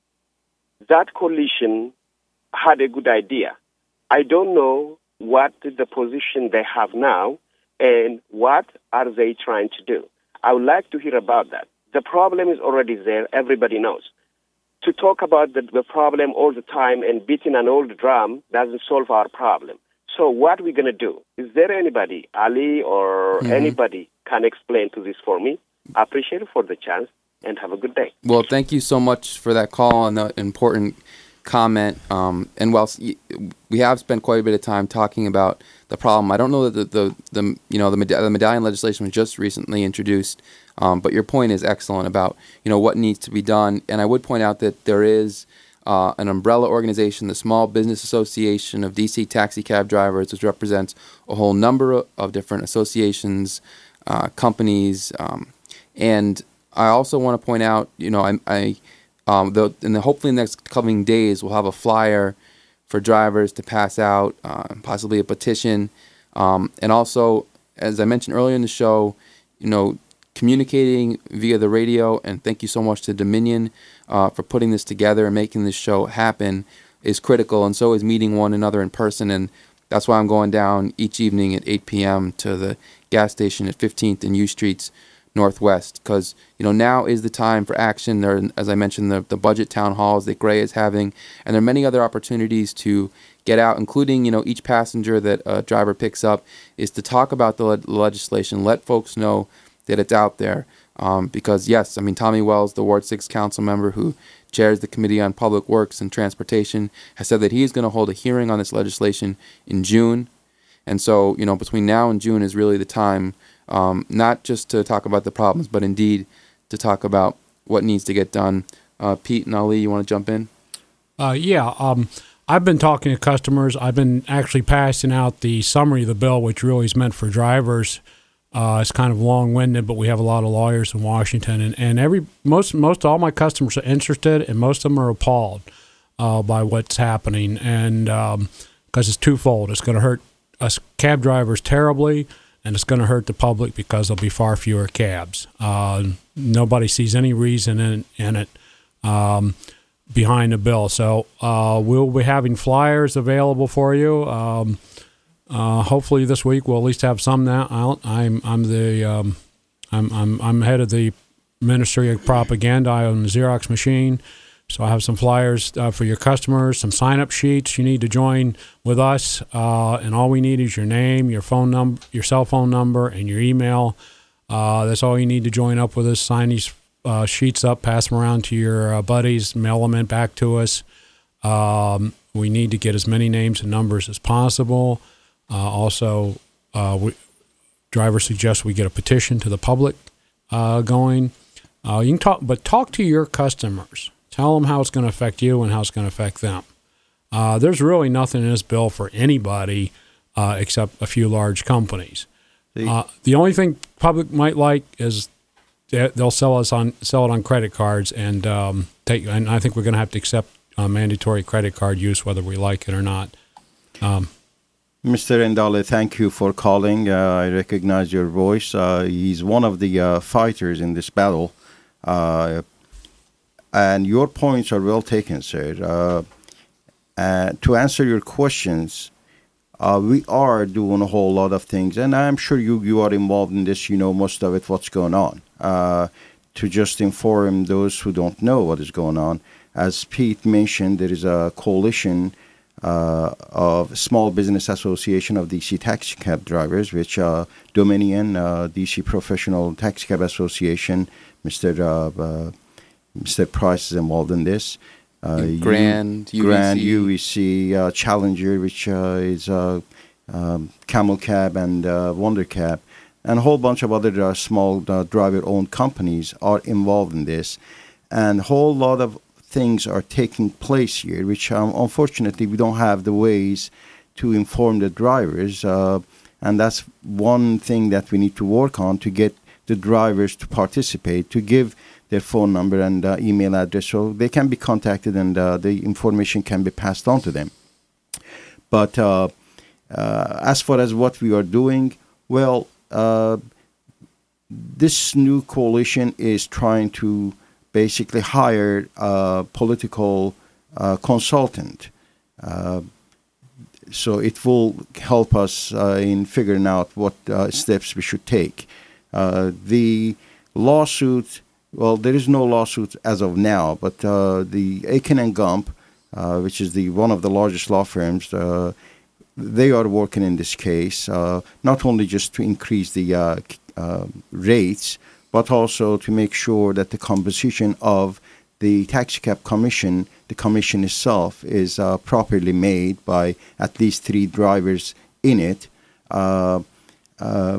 That coalition had a good idea. I don't know what the position they have now and what are they trying to do. I would like to hear about that. The problem is already there. Everybody knows. To talk about the, the problem all the time and beating an old drum doesn't solve our problem. So what are we going to do? Is there anybody, Ali or mm-hmm. anybody, can explain to this for me? I appreciate it for the chance, and have a good day. Well, thank you so much for that call and the important comment. Um, and whilst we have spent quite a bit of time talking about the problem, I don't know that the, the, the you know the, med- the medallion legislation was just recently introduced, um, but your point is excellent about you know what needs to be done. And I would point out that there is uh, an umbrella organization, the Small Business Association of D C Taxi Cab Drivers, which represents a whole number of different associations, uh, companies, um, and I also want to point out, you know, I, I um, the, in the hopefully in the next coming days, we'll have a flyer for drivers to pass out, uh, possibly a petition, um, and also, as I mentioned earlier in the show, you know, communicating via the radio. And thank you so much to Dominion uh, for putting this together and making this show happen is critical, and so is meeting one another in person. And that's why I'm going down each evening at eight p.m. to the gas station at fifteenth and U Streets Northwest, because you know now is the time for action. There, as I mentioned, the the budget town halls that Gray is having, and there are many other opportunities to get out, including you know each passenger that a driver picks up is to talk about the le- legislation, let folks know that it's out there. Um, because yes, I mean Tommy Wells, the Ward Six council member who chairs the Committee on Public Works and Transportation, has said that he is going to hold a hearing on this legislation in June, and so you know between now and June is really the time. Um, not just to talk about the problems, but indeed to talk about what needs to get done. Uh, Pete and Ali, you want to jump in? Uh, yeah, um, I've been talking to customers. I've been actually passing out the summary of the bill, which really is meant for drivers. Uh, it's kind of long-winded, but we have a lot of lawyers in Washington, and, and every most most all my customers are interested, and most of them are appalled uh, by what's happening, and because um, it's twofold. It's going to hurt us cab drivers terribly, and it's going to hurt the public because there'll be far fewer cabs. Uh, nobody sees any reason in, in it um, behind the bill. So uh, we'll be having flyers available for you. Um, uh, hopefully this week we'll at least have some now out. I'm I'm the um, I'm I'm I'm head of the Ministry of Propaganda. I own the Xerox machine. So I have some flyers uh, for your customers, some sign-up sheets. You need to join with us, uh, and all we need is your name, your phone number, your cell phone number, and your email. Uh, that's all you need to join up with us. Sign these uh, sheets up, pass them around to your uh, buddies, mail them in back to us. Um, we need to get as many names and numbers as possible. Uh, also, uh, we, drivers suggest we get a petition to the public uh, going. Uh, you can talk, but talk to your customers. Tell them how it's going to affect you and how it's going to affect them. Uh, there's really nothing in this bill for anybody uh, except a few large companies. The, uh, the only thing public might like is they'll sell us on sell it on credit cards, and um, take. And I think we're going to have to accept uh, mandatory credit card use whether we like it or not. Um, Mister Rendale, thank you for calling. Uh, I recognize your voice. Uh, he's one of the uh, fighters in this battle. Uh, and your points are well taken, sir. Uh, uh, to answer your questions, uh, we are doing a whole lot of things. And I'm sure you, you are involved in this. You know most of it, what's going on. Uh, to just inform those who don't know what is going on, as Pete mentioned, there is a coalition Uh, of Small Business Association of D C Taxi Cab Drivers, which uh, Dominion, uh, D C Professional Taxi Cab Association, Mister Uh, uh, Mister Price is involved in this. Uh, Grand, U, Grand, U E C, uh, Challenger, which uh, is uh, um, Camel Cab and uh, Wonder Cab, and a whole bunch of other uh, small uh, driver-owned companies are involved in this, and a whole lot of things are taking place here, which um, unfortunately we don't have the ways to inform the drivers, uh, and that's one thing that we need to work on to get the drivers to participate, to give their phone number and uh, email address so they can be contacted and uh, the information can be passed on to them. But uh, uh, as far as what we are doing, well, uh, this new coalition is trying to basically hire a political uh, consultant. Uh, so it will help us uh, in figuring out what uh, steps we should take. Uh, the lawsuit, well, there is no lawsuit as of now, but uh, the Aiken and Gump, uh, which is the one of the largest law firms, uh, they are working in this case, uh, not only just to increase the uh, uh, rates, but also to make sure that the composition of the taxi cab commission, the commission itself, is uh, properly made by at least three drivers in it. Uh, uh,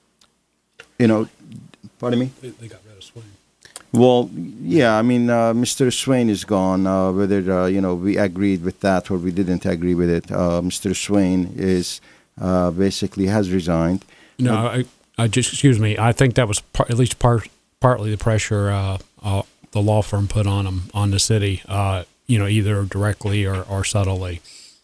you know, pardon me? They, they got rid of Swain. Well, yeah, I mean, uh, Mister Swain is gone. Uh, whether, uh, you know, we agreed with that or we didn't agree with it, uh, Mister Swain is uh, basically has resigned. No, uh, I, I just, excuse me, I think that was par- at least part, partly the pressure uh, uh, the law firm put on them, on the city, uh, you know, either directly or, or subtly.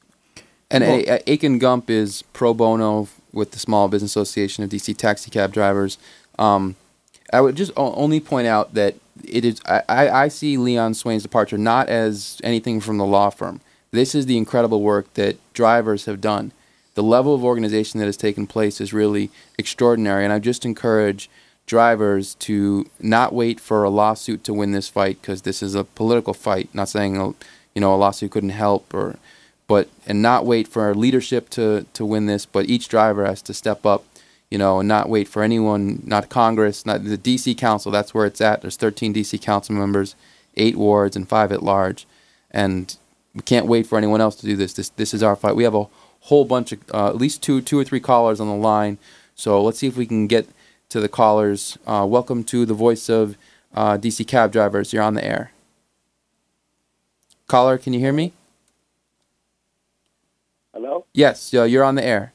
And well, a- a- Aiken Gump is pro bono with the Small Business Association of D C Taxi Cab Drivers. Um, I would just o- only point out that it is. I, I see Leon Swain's departure not as anything from the law firm. This is the incredible work that drivers have done. The level of organization that has taken place is really extraordinary, and I just encourage drivers to not wait for a lawsuit to win this fight, because this is a political fight. Not saying you know a lawsuit couldn't help, or but and not wait for leadership to to win this, but each driver has to step up, you know, and not wait for anyone, not Congress, not the D C Council. That's where it's at. There's thirteen D C Council members, eight wards, and five at large, and we can't wait for anyone else to do this. This this is our fight. We have a whole bunch of uh, at least two two or three callers on the line, so let's see if we can get to the callers. Uh, welcome to the Voice of uh, D C Cab Drivers. You're on the air. Caller, can you hear me? Hello? Yes, uh, you're on the air.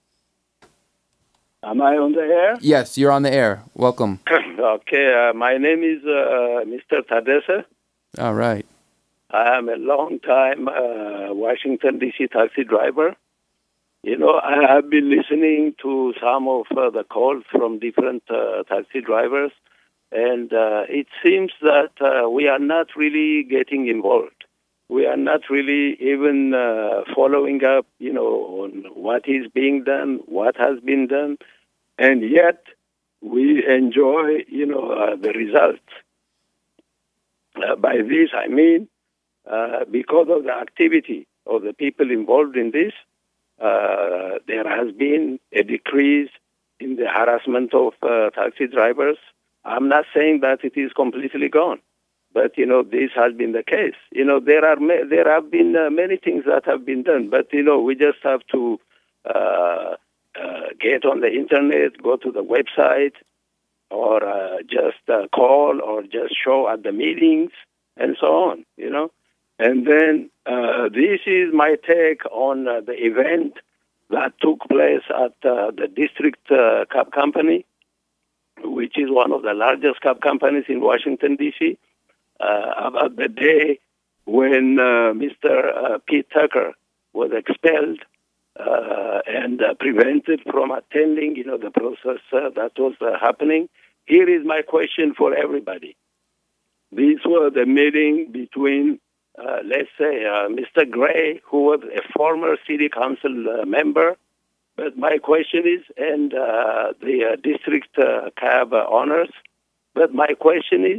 Am I on the air? Yes, you're on the air. Welcome. Okay, uh, my name is uh, Mister Tadesse. All right. I am a long-time uh, Washington, D C taxi driver. You know, I have been listening to some of uh, the calls from different uh, taxi drivers, and uh, it seems that uh, we are not really getting involved. We are not really even uh, following up, you know, on what is being done, what has been done, and yet we enjoy, you know, uh, the results. Uh, by this, I mean, uh, because of the activity of the people involved in this, Uh, there has been a decrease in the harassment of uh, taxi drivers. I'm not saying that it is completely gone, but, you know, this has been the case. You know, there are ma- there have been uh, many things that have been done, but, you know, we just have to uh, uh, get on the internet, go to the website, or uh, just uh, call or just show at the meetings and so on, you know. And then uh, this is my take on uh, the event that took place at uh, the District uh, Cab Company, which is one of the largest cab companies in Washington, D C, uh, about the day when uh, Mister Uh, Pete Tucker was expelled uh, and uh, prevented from attending, you know, the process uh, that was uh, happening. Here is my question for everybody. These were the meeting between, uh, let's say, uh, Mister Gray, who was a former city council uh, member. But my question is, and uh, the uh, district uh, cab uh, owners, but my question is,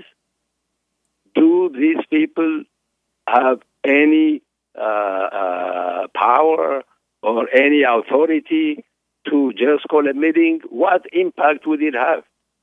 do these people have any uh, uh, power or any authority to just call a meeting? What impact would it have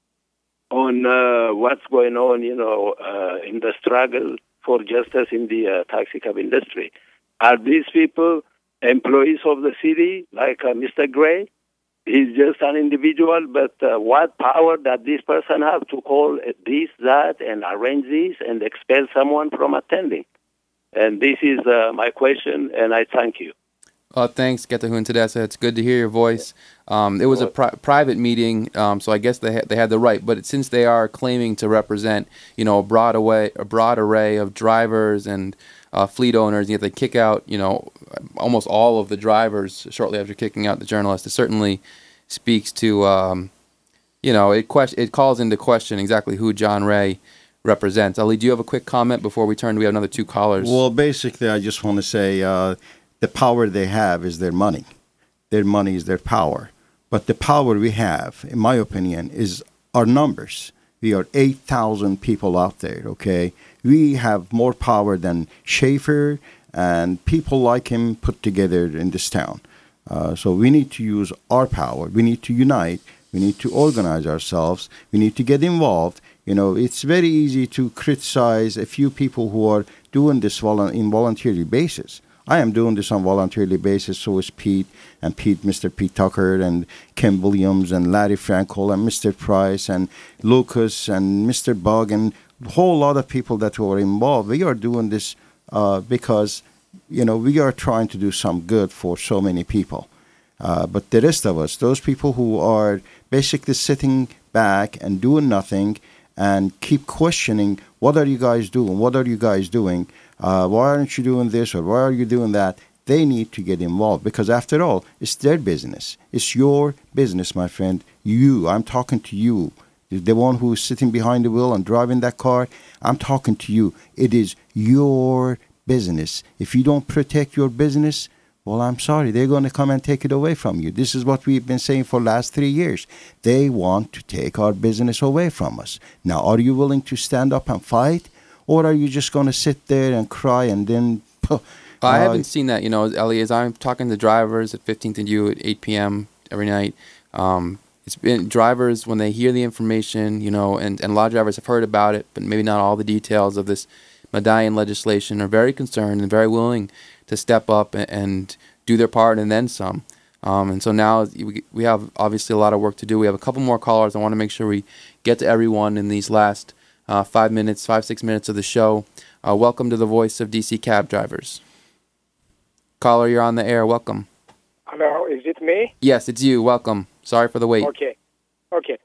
on uh, what's going on, you know, uh, in the struggle for justice in the uh, taxi cab industry? Are these people employees of the city, like uh, Mister Gray? He's just an individual, but uh, what power does this person have to call this, that, and arrange this and expel someone from attending? And this is uh, my question, and I thank you. Uh, thanks, Getahun Tedessa. It's good to hear your voice. Um, it was a pri- private meeting, um, so I guess they ha- they had the right. But since they are claiming to represent, you know, a broad array, a broad array of drivers and uh, fleet owners, yet they kick out, you know, almost all of the drivers shortly after kicking out the journalist, it certainly speaks to, um, you know, it question it calls into question exactly who John Ray represents. Ali, do you have a quick comment before we turn? We have another two callers. Well, basically, I just want to say uh, the power they have is their money. Their money is their power. But the power we have, in my opinion, is our numbers. We are eight thousand people out there, okay? We have more power than Schaefer and people like him put together in this town. Uh, so we need to use our power. We need to unite. We need to organize ourselves. We need to get involved. You know, it's very easy to criticize a few people who are doing this volu- in voluntarily basis. I am doing this on voluntarily basis, so is Pete, and Pete, Mister Pete Tucker, and Ken Williams, and Larry Frankel, and Mister Price, and Lucas, and Mister Bug, and a whole lot of people that were involved. We are doing this uh, because, you know, we are trying to do some good for so many people. Uh, but the rest of us, those people who are basically sitting back and doing nothing and keep questioning, what are you guys doing? What are you guys doing? Uh, why aren't you doing this or why are you doing that? They need to get involved because, after all, it's their business. It's your business, my friend. You, I'm talking to you. The one who is sitting behind the wheel and driving that car, I'm talking to you. It is your business. If you don't protect your business, well, I'm sorry. They're going to come and take it away from you. This is what we've been saying for the last three years. They want to take our business away from us. Now, are you willing to stand up and fight? Or are you just going to sit there and cry and then... Uh, I haven't seen that, you know, Ellie, as I'm talking to drivers at fifteenth and U at eight p.m. every night. Um, it's been drivers, when they hear the information, you know, and, and a lot of drivers have heard about it, but maybe not all the details of this medallion legislation, are very concerned and very willing to step up and, and do their part and then some. Um, and so now we, we have obviously a lot of work to do. We have a couple more callers. I want to make sure we get to everyone in these last Uh, five minutes, five, six minutes of the show. Uh, welcome to the Voice of D C Cab Drivers. Caller, you're on the air. Welcome. Hello, is it me? Yes, it's you. Welcome. Sorry for the wait. Okay. Okay.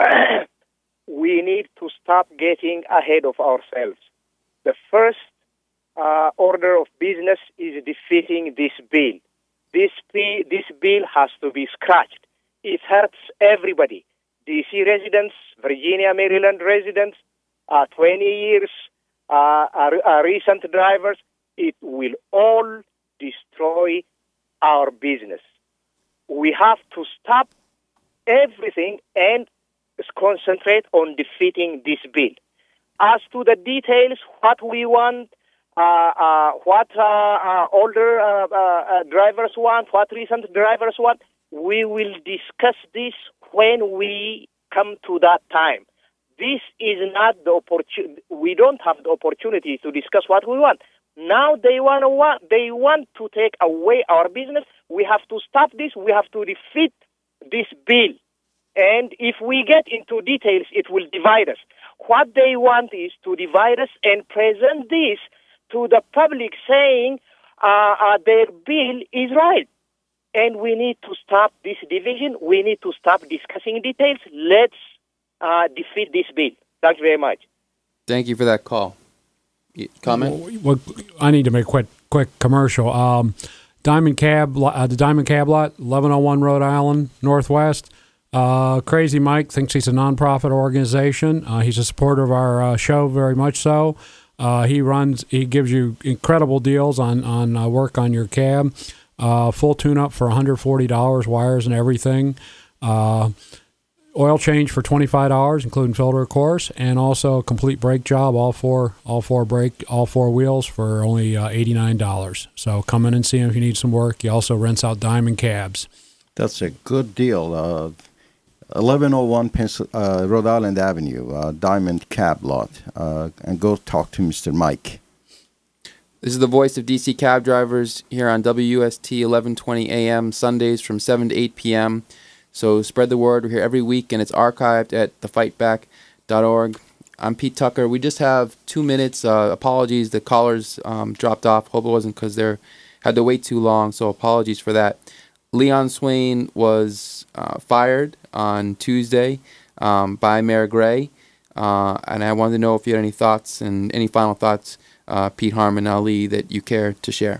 We need to stop getting ahead of ourselves. The first uh, order of business is defeating this bill. This, p- this bill has to be scratched. It hurts everybody. D C residents, Virginia, Maryland residents, Uh, twenty years, uh, uh, uh, recent drivers, it will all destroy our business. We have to stop everything and concentrate on defeating this bill. As to the details, what we want, uh, uh, what uh, uh, older uh, uh, uh, drivers want, what recent drivers want, we will discuss this when we come to that time. This is not the opportunity. We don't have the opportunity to discuss what we want. Now they want to want. They want to take away our business. We have to stop this. We have to defeat this bill. And if we get into details, it will divide us. What they want is to divide us and present this to the public, saying uh, uh, their bill is right. And we need to stop this division. We need to stop discussing details. Let's Uh, defeat this bill. Thank you very much. Thank you for that call. Comment? Well, I need to make a quick, quick commercial. Um, Diamond Cab, uh, the Diamond Cab Lot, eleven oh one Rhode Island Northwest. Uh, Crazy Mike thinks he's a nonprofit organization. Uh, he's a supporter of our uh, show, very much so. Uh, he runs, he gives you incredible deals on on uh, work on your cab. Uh, full tune-up for one hundred forty dollars, wires and everything. Uh, oil change for twenty-five dollars, including filter, of course, and also a complete brake job, all four, all four brake, all four wheels for only uh, eighty-nine dollars. So come in and see him if you need some work. He also rents out Diamond Cabs. That's a good deal. Uh, eleven oh one Pencil, uh, Rhode Island Avenue, uh, Diamond Cab Lot, uh, and go talk to Mister Mike. This is the voice of D C cab drivers here on W U S T eleven twenty A M, Sundays from seven to eight p m So spread the word. We're here every week, and it's archived at the fight back dot org. I'm Pete Tucker. We just have two minutes. Uh, apologies, the callers um, dropped off. Hope it wasn't because they had to wait too long, so apologies for that. Leon Swain was uh, fired on Tuesday um, by Mayor Gray, uh, and I wanted to know if you had any thoughts and any final thoughts, uh, Pete Harmon, Ali, that you care to share.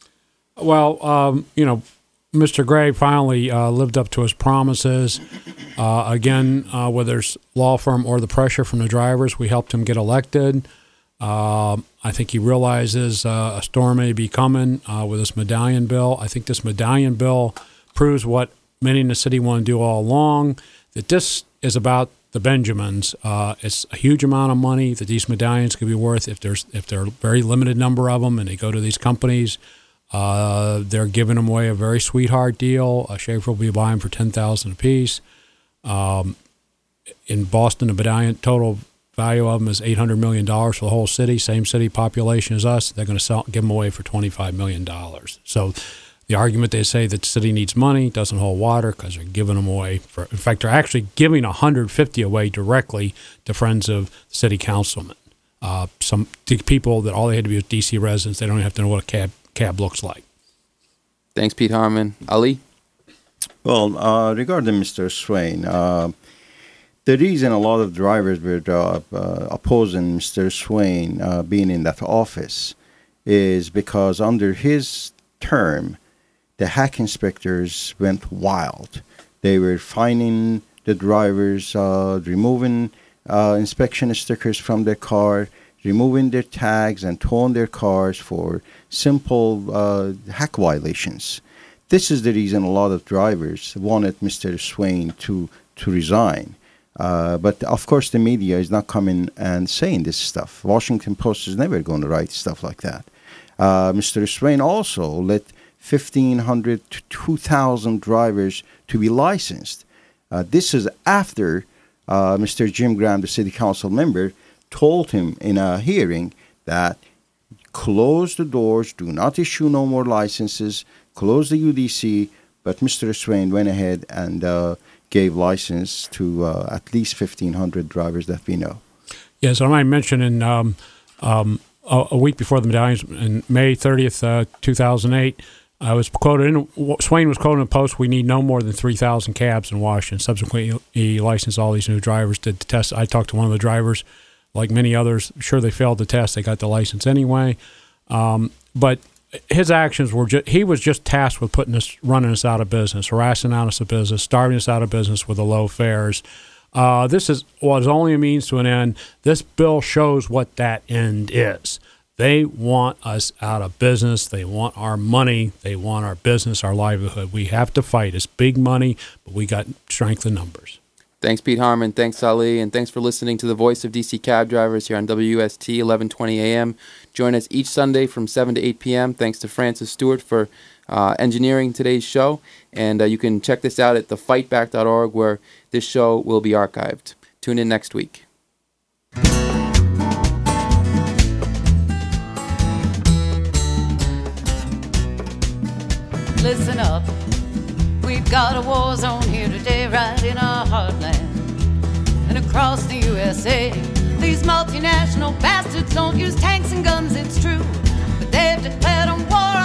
Well, um, you know, Mister Gray finally uh, lived up to his promises. Uh, again, uh, whether it's law firm or the pressure from the drivers, we helped him get elected. Uh, I think he realizes uh, a storm may be coming uh, with this medallion bill. I think this medallion bill proves what many in the city want to do all along, that this is about the Benjamins. Uh, it's a huge amount of money that these medallions could be worth if there's if there are a very limited number of them and they go to these companies. Uh, they're giving them away a very sweetheart deal. Uh, Schaefer will be buying for ten thousand dollars a piece. Um, in Boston, the medallion total value of them is eight hundred million dollars for the whole city, same city population as us. They're going to sell, give them away for twenty-five million dollars. So the argument they say that the city needs money doesn't hold water because they're giving them away. For, in fact, they're actually giving one hundred fifty away directly to friends of city councilmen. Uh, some people that all they had to be was D C residents. They don't even have to know what a cab, cab looks like. Thanks, Pete Harmon. Ali? Well, uh, regarding Mister Swain, uh, the reason a lot of drivers were uh, uh, opposing Mister Swain uh, being in that office is because under his term, the hack inspectors went wild. They were fining the drivers, uh, removing uh, inspection stickers from their car, removing their tags, and towing their cars for simple uh, hack violations. This is the reason a lot of drivers wanted Mister Swain to, to resign. Uh, but, of course, the media is not coming and saying this stuff. Washington Post is never going to write stuff like that. Uh, Mister Swain also let fifteen hundred to two thousand drivers to be licensed. Uh, this is after uh, Mister Jim Graham, the city council member, told him in a hearing that close the doors, do not issue no more licenses, close the U D C, but Mister Swain went ahead and uh, gave license to uh, at least fifteen hundred drivers that we know. Yes, I might mention in um, um, a, a week before the medallions, in May thirtieth, uh, two thousand eight, I was quoted in, Swain was quoted in the Post, we need no more than three thousand cabs in Washington. Subsequently, he licensed all these new drivers, did the test. I talked to one of the drivers, like many others, sure they failed the test, they got the license anyway. Um, but his actions were just, he was just tasked with putting us, running us out of business, harassing us out of business, starving us out of business with the low fares. Uh, this is was only a means to an end. This bill shows what that end is. They want us out of business. They want our money. They want our business, our livelihood. We have to fight. It's big money, but we got strength in numbers. Thanks, Pete Harmon. Thanks, Ali. And thanks for listening to the voice of D C cab drivers here on W U S T eleven twenty A M. Join us each Sunday from seven to eight p m Thanks to Francis Stewart for uh, engineering today's show. And uh, you can check this out at the fight back dot org, where this show will be archived. Tune in next week. Listen up, we've got a war zone here today, right in our heartland. And across the U S A, these multinational bastards don't use tanks and guns, it's true, but they've declared on war